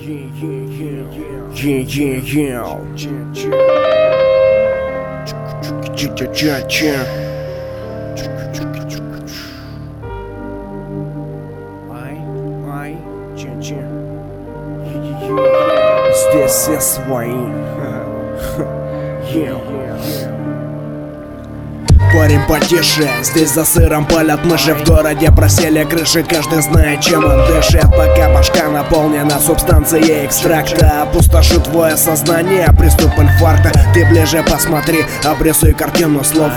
Здесь все свои. Парень потише, здесь за сыром палят мыши. В городе просели крыши, каждый знает, чем он дышит. Пока башка наполнена субстанцией экстракта, опустошу твое сознание, приступ инфаркта. Ты ближе посмотри, обрисуй картину словом.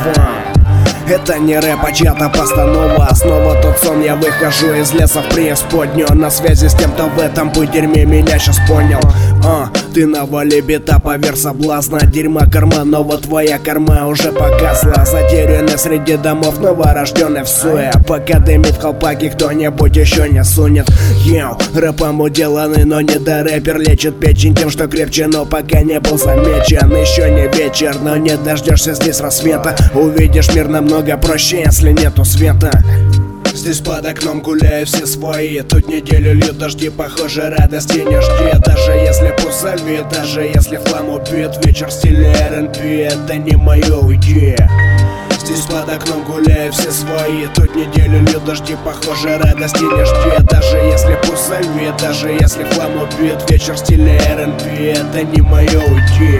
Это не рэп, а чья-то постанова. Снова тот сон, я выхожу из леса в преисподнюю. На связи с тем, кто в этом дерьме меня сейчас понял. Ты навали бита поверх соблазна. Дерьма карманного, твоя корма уже погасла. Затерянный среди домов, новорожденный в суе. Пока дымит в колпаке, кто-нибудь еще не сунет. Рэпом уделанный, но не до рэпер. Лечит печень тем, что крепче, но пока не был замечен. Еще не вечер, но не дождешься здесь рассвета. Увидишь мир намного проще, если нету света. Здесь под окном гуляют все свои. Тут неделю льют дожди, похоже, радости не жди. Даже если пусальви, даже если в хлам убит. Вечер в стиле R&B, это не моё, уйди. Здесь под окном гуляют все свои. Тут неделю льют дожди, похоже, радости не жди. Даже если пусальви, даже если в хлам убит. Вечер в стиле R&B, это не моё, уйди.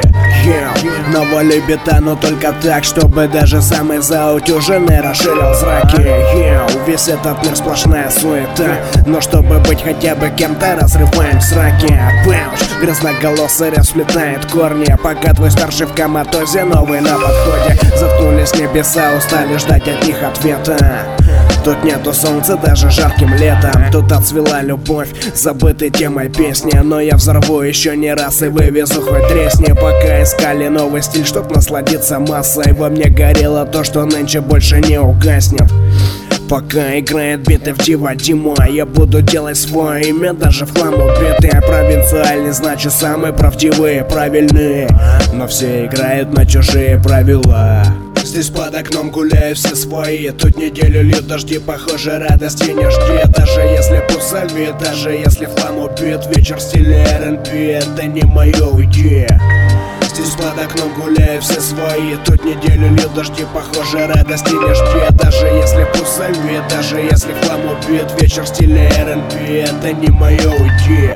Навали бита, но только так, чтобы даже самый заутюженный расширил зраки. Весь этот мир сплошная суета, но чтобы быть хотя бы кем-то, разрываем сраки. Грязноголосый расплетает корни, пока твой старший в коматозе, новый на подходе. Заткнулись небеса, устали ждать от них ответа. Тут нету солнца даже жарким летом. Тут отцвела любовь, забытой темой песни. Но я взорву еще не раз и вывезу хоть тресни. Пока искали новый стиль, чтоб насладиться массой, во мне горело то, что нынче больше не угаснет. Пока играет биты в Дива Дима, я буду делать свое имя даже в хлам убитые. Провинциальный, значит самые правдивые, правильные, но все играют на чужие правила. Здесь под окном гуляют все свои. Тут неделю льют дожди, похоже, радости не жди. Даже если пусальви, даже если в хлам убит. Вечер в стиле R&B, это не моё, уйди. Здесь под окном гуляют все свои. Тут неделю льют дожди, похоже, радости не жди. Даже если пусальви, даже если в хлам убит. Вечер в стиле R&B, это не моё, уйди.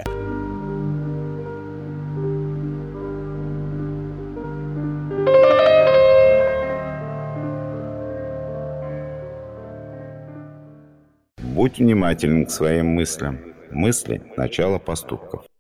Будь внимателен к своим мыслям. Мысли – начало поступков.